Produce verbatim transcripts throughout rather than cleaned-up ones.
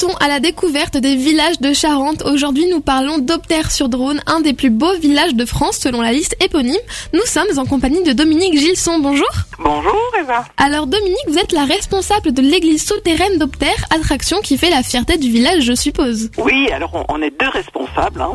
Partons à la découverte des villages de Charente. Aujourd'hui, nous parlons d'Opter-sur-Dronne, un des plus beaux villages de France selon la liste éponyme. Nous sommes en compagnie de Dominique Gilson. Bonjour. Bonjour Eva. Alors Dominique, vous êtes la responsable de l'église souterraine d'Opter, attraction qui fait la fierté du village, je suppose. Oui, alors on, on est deux responsables, hein.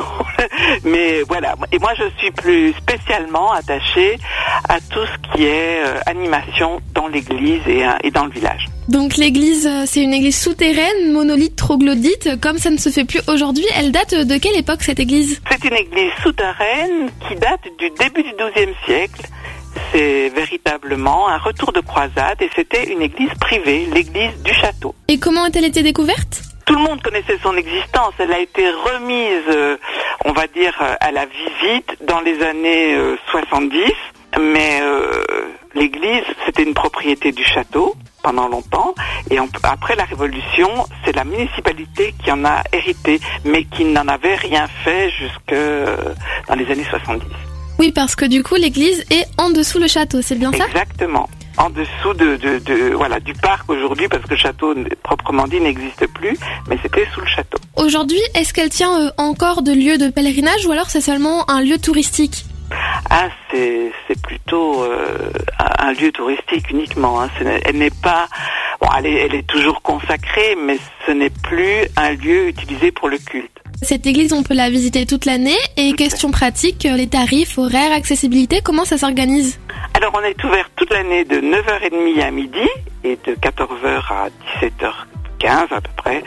Mais voilà. Et moi, je suis plus spécialement attachée à tout ce qui est euh, animation dans l'église et, et dans le village. Donc l'église, c'est une église souterraine, monolithe troglodyte, comme ça ne se fait plus aujourd'hui. Elle date de quelle époque cette église ? C'est une église souterraine qui date du début du douzième siècle. C'est véritablement un retour de croisade et c'était une église privée, l'église du château. Et comment a-t-elle été découverte ? Tout le monde connaissait son existence. Elle a été remise, euh, on va dire, à la visite dans les années euh, soixante-dix. Mais euh, l'église, c'était une propriété du château pendant longtemps. Et on, après la Révolution, c'est la municipalité qui en a hérité, mais qui n'en avait rien fait jusque euh, dans les années soixante-dix. Oui, parce que du coup, l'église est en dessous le château, c'est bien ça ? Exactement. En dessous de, de, de, voilà, du parc aujourd'hui, parce que le château, proprement dit, n'existe plus, mais c'était sous le château. Aujourd'hui, est-ce qu'elle tient euh, encore de lieu de pèlerinage ou alors c'est seulement un lieu touristique ? Ah, c'est, c'est plutôt euh, un lieu touristique uniquement. Hein. Elle n'est pas... Bon, elle est, elle est toujours consacrée, mais ce n'est plus un lieu utilisé pour le culte. Cette église, on peut la visiter toute l'année. Et question pratique, les tarifs, horaires, accessibilité, comment ça s'organise ? Alors, on est ouvert toute l'année de neuf heures trente à midi et de quatorze heures à dix-sept heures quinze à peu près.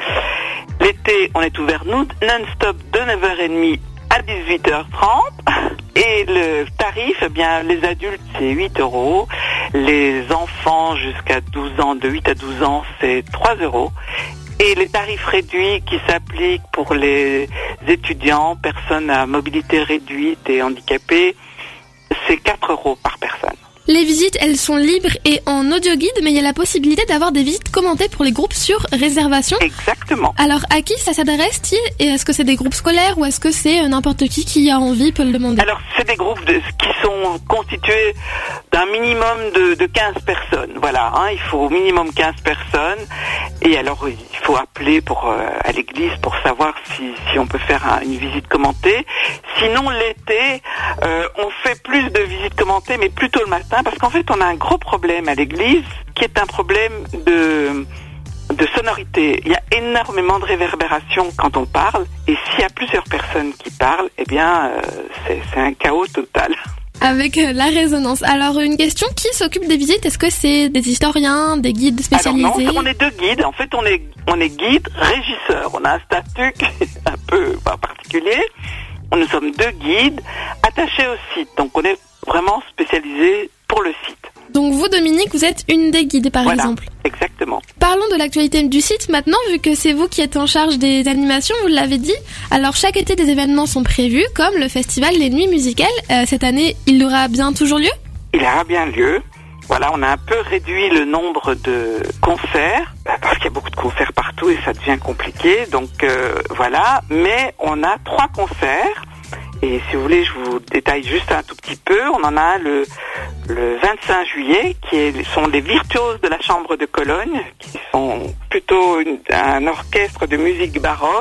L'été, on est ouvert non-stop de neuf heures trente à dix-huit heures trente. Et le tarif, eh bien, les adultes, c'est huit euros. Les enfants jusqu'à douze ans, de huit à douze ans, c'est trois euros. Et les tarifs réduits qui s'appliquent pour les étudiants, personnes à mobilité réduite et handicapés, c'est quatre euros par personne. Les visites, elles sont libres et en audio guide, mais il y a la possibilité d'avoir des visites commentées pour les groupes sur réservation. Exactement. Alors, à qui ça s'adresse-t-il ? Et est-ce que c'est des groupes scolaires ou est-ce que c'est n'importe qui qui a envie peut le demander ? Alors, c'est des groupes de, qui sont constitués d'un minimum de, de quinze personnes. Voilà, hein, il faut au minimum quinze personnes. Et alors, il faut appeler pour, euh, à l'église pour savoir si, si on peut faire un, une visite commentée. Sinon, l'été, euh, on fait plus de visites commentées, mais plutôt le matin. Parce qu'en fait, on a un gros problème à l'église qui est un problème de, de sonorité. Il y a énormément de réverbération quand on parle. Et s'il y a plusieurs personnes qui parlent, eh bien, euh, c'est, c'est un chaos total. Avec la résonance. Alors, une question, qui s'occupe des visites ? Est-ce que c'est des historiens, des guides spécialisés ? Alors non, on est deux guides. En fait, on est, on est guide, régisseur. On a un statut qui est un peu pas particulier. Nous sommes deux guides attachés au site. Donc, on est vraiment spécialisés pour le site. Donc vous, Dominique, vous êtes une des guides, par voilà, exemple. Exactement. Parlons de l'actualité du site maintenant, vu que c'est vous qui êtes en charge des animations, vous l'avez dit. Alors chaque été, des événements sont prévus, comme le festival Les Nuits Musicales. Euh, cette année, il aura bien toujours lieu ? Il aura bien lieu. Voilà, on a un peu réduit le nombre de concerts, parce qu'il y a beaucoup de concerts partout et ça devient compliqué. Donc euh, voilà, mais on a trois concerts. Et si vous voulez, je vous détaille juste un tout petit peu. On en a un le, le vingt-cinq juillet, qui est, sont les virtuoses de la Chambre de Cologne, qui sont plutôt une, un orchestre de musique baroque,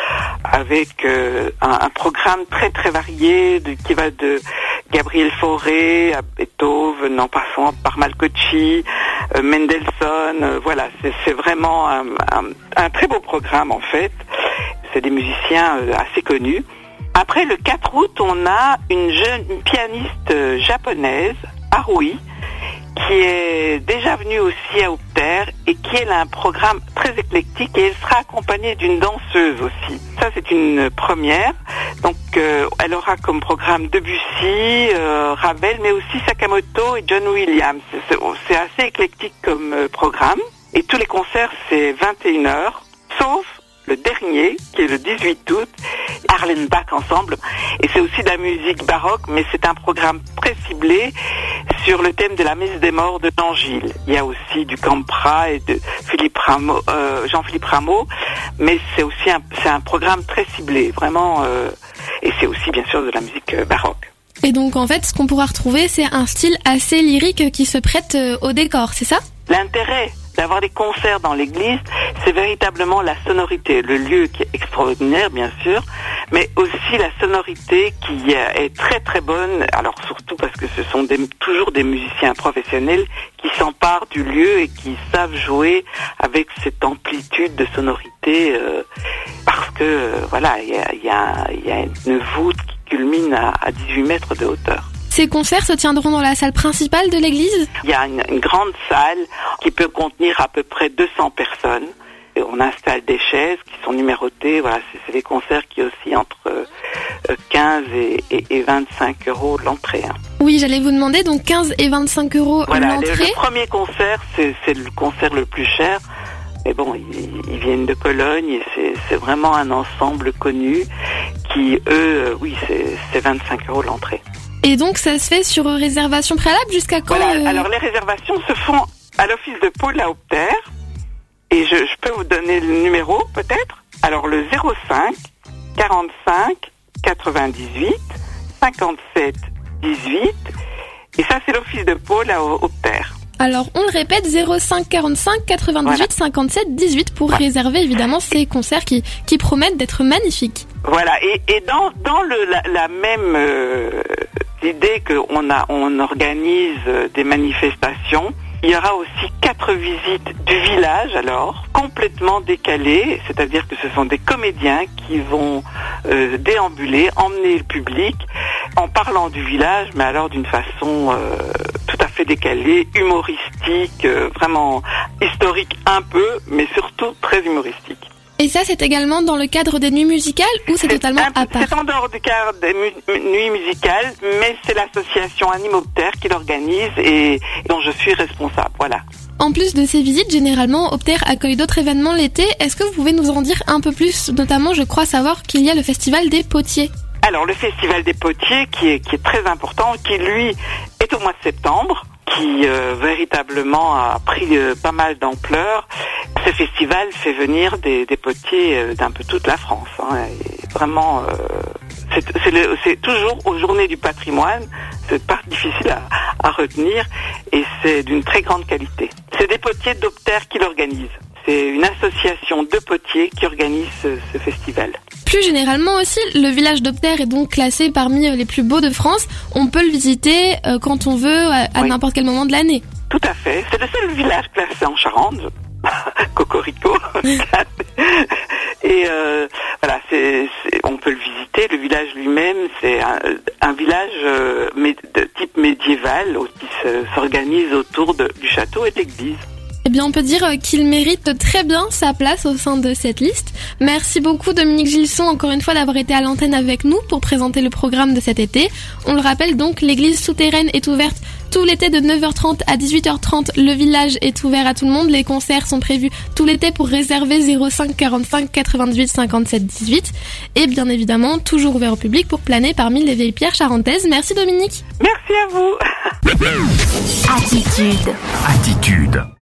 avec euh, un, un programme très très varié, de, qui va de Gabriel Fauré à Beethoven, en passant par Malcocci, euh, Mendelssohn. Euh, voilà, c'est, c'est vraiment un, un, un très beau programme en fait. C'est des musiciens euh, assez connus. Après, le quatre août, on a une jeune une pianiste euh, japonaise, Haruhi, qui est déjà venue aussi à Opter et qui elle a un programme très éclectique et elle sera accompagnée d'une danseuse aussi. Ça, c'est une première. Donc, euh, elle aura comme programme Debussy, euh, Ravel, mais aussi Sakamoto et John Williams. C'est, c'est assez éclectique comme euh, programme. Et tous les concerts, c'est vingt et une heures, sauf le dernier, qui est le dix-huit août, Arlen Bach ensemble. Et c'est aussi de la musique baroque, mais c'est un programme très ciblé sur le thème de la messe des morts de Jean Gilles. Il y a aussi du Campra et de Philippe Rameau, euh, Jean-Philippe Rameau, mais c'est aussi un, c'est un programme très ciblé, vraiment, euh, et c'est aussi bien sûr de la musique euh, baroque. Et donc en fait, ce qu'on pourra retrouver, c'est un style assez lyrique qui se prête euh, au décor, c'est ça ? L'intérêt d'avoir des concerts dans l'église, c'est véritablement la sonorité, le lieu qui est extraordinaire bien sûr, mais aussi la sonorité qui est très très bonne, alors surtout parce que ce sont des, toujours des musiciens professionnels qui s'emparent du lieu et qui savent jouer avec cette amplitude de sonorité, euh, parce que euh, voilà, il y a, y, a, y a une voûte qui culmine à, à dix-huit mètres de hauteur. Ces concerts se tiendront dans la salle principale de l'église ? Il y a une, une grande salle qui peut contenir à peu près deux cents personnes. Et on installe des chaises qui sont numérotées. Voilà, c'est, c'est des concerts qui oscillent entre euh, quinze et, et, et vingt-cinq euros l'entrée. Hein. Oui, j'allais vous demander, donc quinze et vingt-cinq euros voilà, l'entrée. Le, le premier concert, c'est, c'est le concert le plus cher. Mais bon, ils, ils viennent de Cologne et c'est, c'est vraiment un ensemble connu qui, eux, euh, oui, c'est, c'est vingt-cinq euros l'entrée. Et donc ça se fait sur réservation préalable jusqu'à quand? Voilà, euh... alors les réservations se font à l'office de Pôle à Opter. Et je, je peux vous donner le numéro peut-être. Alors le zéro cinq quarante-cinq quatre-vingt-dix-huit cinquante-sept dix-huit. Et ça c'est l'office de Pôle à Opter. Alors on le répète, zéro cinq quarante-cinq quatre-vingt-dix-huit voilà. cinquante-sept dix-huit pour voilà. réserver évidemment ces concerts qui, qui promettent d'être magnifiques. Voilà, et, et dans, dans le, la, la même euh, idée qu'on a, on organise des manifestations, il y aura aussi quatre visites du village, alors, complètement décalées, c'est-à-dire que ce sont des comédiens qui vont euh, déambuler, emmener le public, en parlant du village, mais alors d'une façon euh, tout à fait décalée, humoristique, euh, vraiment historique un peu, mais surtout très humoristique. Et ça, c'est également dans le cadre des nuits musicales ou c'est, c'est totalement un, à part? C'est en dehors du cadre des mu- nuits musicales, mais c'est l'association Animopter qui l'organise et dont je suis responsable, voilà. En plus de ces visites, généralement, Opter accueille d'autres événements l'été. Est-ce que vous pouvez nous en dire un peu plus? Notamment, je crois savoir qu'il y a le Festival des Potiers. Alors, le Festival des Potiers, qui est, qui est très important, qui, lui, est au mois de septembre, qui euh, véritablement a pris euh, pas mal d'ampleur. Ce festival fait venir des, des potiers euh, d'un peu toute la France. Hein, et vraiment, euh, c'est, c'est, le, c'est toujours aux Journées du patrimoine. C'est pas difficile à, à retenir et c'est d'une très grande qualité. C'est des potiers d'Opter qui l'organisent. C'est une association de potiers qui organise ce, ce festival. Plus généralement aussi, le village d'Opter est donc classé parmi les plus beaux de France. On peut le visiter euh, quand on veut, à, à oui. n'importe quel moment de l'année. Tout à fait. C'est le seul village classé en Charente. Cocorico. Et euh, voilà, c'est, c'est, on peut le visiter. Le village lui-même, c'est un, un village euh, de type médiéval qui se, s'organise autour de, du château et de l'église. Eh bien, on peut dire qu'il mérite très bien sa place au sein de cette liste. Merci beaucoup Dominique Gilson, encore une fois, d'avoir été à l'antenne avec nous pour présenter le programme de cet été. On le rappelle donc, l'église souterraine est ouverte tout l'été de neuf heures trente à dix-huit heures trente. Le village est ouvert à tout le monde. Les concerts sont prévus tout l'été pour réserver zéro cinq quarante-cinq quatre-vingt-dix-huit cinquante-sept dix-huit. Et bien évidemment, toujours ouvert au public pour planer parmi les vieilles pierres charentaises. Merci Dominique. Merci à vous. Attitude. Attitude.